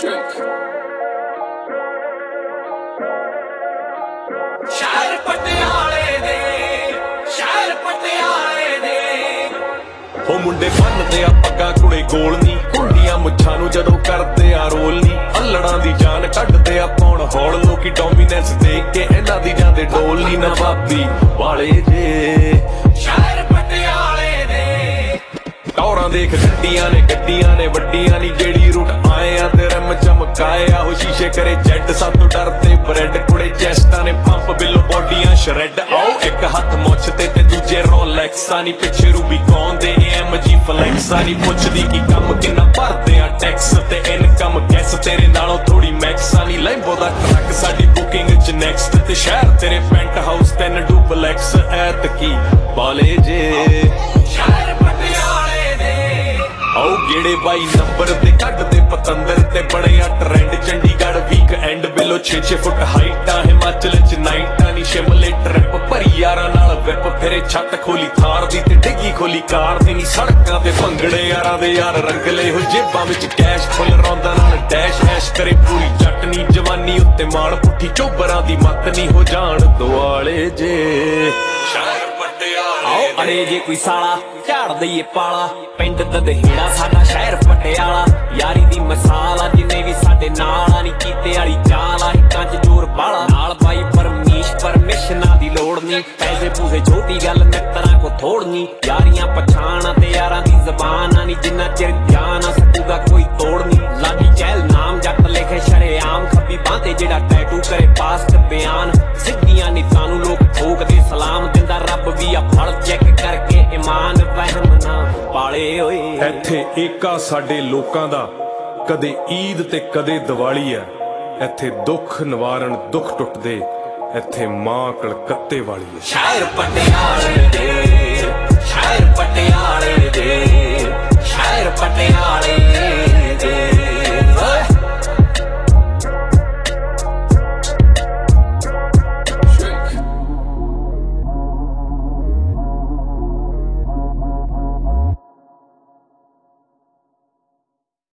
trick. ਸ਼ਹਿਰ ਪਟਿਆਲੇ ਦੇ, ਸ਼ਹਿਰ ਪਟਿਆਲੇ ਦੇ। ਹੋ ਮੁੰਡੇ ਬੰਨਦੇ ਆ ਪੱਗਾਂ ਕੁੜੇ ਗੋਲ ਨੀ, ਕੁੰਡੀਆਂ ਮੁੱਛਾਂ ਨੂੰ ਜਦੋਂ ਕਰਦੇ ਆ ਰੋਲ ਨੀ। ਅਲੜਾਂ ਦੀ ਜਾਨ ਕੱਢਦੇ ਆ ਪੌਣ ਹੌਲ, ਲੋਕੀ ਡੋਮੀਨੈਂਸ ਦੇਖ ਕੇ ਇਹਨਾਂ ਦੀ ਜਾਂਦੇ ਡੋਲ ਨੀ। ਨਵਾਬੀ ਵਾਲੇ ਜੇ ਸ਼ਹਿਰ ਪਟਿਆਲੇ ਦੇ। ਟੌਰਾਂ ਦੇਖ ਗੱਡੀਆਂ ਨੇ ਵੱਡੀਆਂ ਨੀ, ਜਿਹੜੀ ਰੂਟ ਆਏ ਆ ਤੇ ਰਮ ਚਮਕਾਏ ਆ। ਉਹ ਸ਼ੀਸ਼ੇ ਕਰੇ ਜੈਡ, ਸਾਤੋਂ ਡਰਦੇ ਬ੍ਰੈਡ ਕੁੜੇ। ਚੈਸਟਾਂ ਨੇ ਪੰਪ ਬਿੱਲੋ ਬੋਡੀਆਂ ਸ਼ਰੈਡ। ਆਓ ਇੱਕ ਹੱਥ ਮੁੱਛ ਤੇ ਦੂਜੇ ਰੋਲੈਕਸਾਂ ਨੀ, ਪਿੱਛੇ ਰੂਬੀ ਕੌਣ ਦੇ AMG ਫਲੈਕਸਾਂ ਨੀ। ਪੁੱਛਦੀ ਕੀ ਕੰਮ ਕਿੰਨਾ ਭਰਦੇ ਆ ਟੈਕਸ, ਤੇ ਇਨਕਮ ਗੈਸ ਤੇਰੇ ਨਾਲੋਂ ਥੋੜੀ ਮੈਕਸਾਂ ਨੀ। ਲੈਂਬੋ ਦਾ ਟਰੱਕ ਸਾਡੀ ਬੁਕਿੰਗ ਚ ਨੈਕਸਟ, ਤੇ ਸ਼ਹਿਰ ਤੇਰੇ ਪੈਂਟ ਹਾਊਸ 3 ਡੁਪਲੈਕਸ। ਐਤਕੀ ਬਾਲੇ ਜੇ ਸ਼ਹਿਰ ਪਟਿਆਲੇ ਦੇ। ਆਓ ਗੇੜੇ ਬਾਈ ਨੰਬਰ ਤੇ ਕੱਢਦੇ ਪਤੰਦਰ, ਤੇ ਬਣਿਆ trend Chandigarh weekend. Below 6-6 foot ਹਾਈਟਾਂ, ਹਿਮਾਚਲ ਚ ਨਾਈਟਾਂ ਨੀ। ਸ਼ਿਮਲੇ ਟ੍ਰਿਪ ਭਰੀ ਯਾਰਾਂ ਨਾਲ ਵਿਪ, ਫਿਰੇ ਛੱਤ ਖੋਲੀ ਥਾਰ ਦੀ ਤੇ ਡਿੱਗੀ ਖੋਲੀ ਕਾਰ ਦੀ ਨੀ। ਸੜਕਾਂ ਤੇ ਭੰਗੜੇ ਯਾਰਾਂ ਦੇ ਯਾਰ ਰੰਗਲੇ ਹੋ, ਜੇਬਾਂ ਵਿੱਚ ਕੈਸ਼ ਫੁੱਲ ਰੌਂਦਾ ਨਾਲ ਡੈਸ਼ ਐਸ਼ ਕਰੇ ਪੂਰੀ ਚਟਨੀ। ਜਵਾਨੀ ਉੱਤੇ ਮਾਣ ਪੁੱਠੀ ਚੋਬਰਾਂ ਦੀ ਮੱਤ ਨੀ, ਹੋ ਜਾਣ ਦੁਆਲੇ ਜੇ ਸ਼ਹਿਰ ਪਟਿਆਲੇ। ਆਓ ਅੜੇ ਜੇ ਕੋਈ ਸਾਲਾ ਝਾੜ ਦਈਏ ਪਾਲਾ, ਪਿੰਡ ਦਦਹੇੜਾ ਸਾਡਾ ਸ਼ਹਿਰ ਪਟਿਆਲਾ। ਯਾਰੀ ਦੀ ਮਿਸਾਲ ਆ ਜਿੰਨੇ ਵੀ ਸਾਡੇ ਨਾਲ ਆ, ਨੀ ਕੀਤੇ ਵਾਲੀ ਚਾਲ ਆ ਹਿੱਕਾਂ ਚ ਜ਼ੋਰ ਬਾਲਾ। ਨਾਲ ਬਾਈ ਪਰਮਿਸ਼ਨਾਂ ਦੀ ਲੋੜ ਨੀ, ਪੈਸੇ ਪੂਸੇ ਛੋਟੀ ਗੱਲ ਮਿੱਤਰਾਂ ਕੋ ਥੋੜ ਨੀ। ਯਾਰੀਆਂ ਪਛਾਣ ਤੇ ਯਾਰਾਂ ਦੀ ਜ਼ਬਾਨ ਆ ਨੀ, ਜਿੰਨਾ ਚਿਰ ਜਾਨ ਆ ਸਕੂਗਾ ਕੋਈ ਤੋੜ ਨੀ। ਲਾਡੀ ਚਹਿਲ ਨਾਮ ਜੱਟ ਲਿਖੇ ਸ਼ਰੇਆਮ, ਖੱਬੀ ਬਾਂਹ ਤੇ ਜਿਹੜਾ ਟੈਟੂ ਕਰੇ ਪਾਸਟ ਬਿਆਨ। ਸਿੱਧੀਆਂ ਨੀਤਾਂ ਨੂੰ ਲੋਕ ਠੋਕਦੇ ਸਲਾਮ, ਦਿੰਦਾ ਰੱਬ ਵੀ ਆ ਫਲ ਚੈੱਕ ਕਰਕੇ ਇਮਾਨ। ਵਹਿਮ ਨਾ ਪਾਲੇ ਓਏ। ਇੱਥੇ ਏਕਾ ਸਾਡੇ ਲੋਕਾਂ ਦਾ, ਕਦੇ ਈਦ ਤੇ ਕਦੇ ਦੀਵਾਲੀ ਐ। ਇੱਥੇ ਦੁੱਖ ਨਿਵਾਰਨ ਦੁੱਖ ਟੁੱਟਦੇ, ਇੱਥੇ ਮਾਂ ਕਲਕੱਤੇ ਵਾਲੀ ਐ। ਸ਼ਹਿਰ ਪਟਿਆਲੇ ਦੇ, ਸ਼ਹਿਰ ਪਟਿਆਲੇ ਦੇ।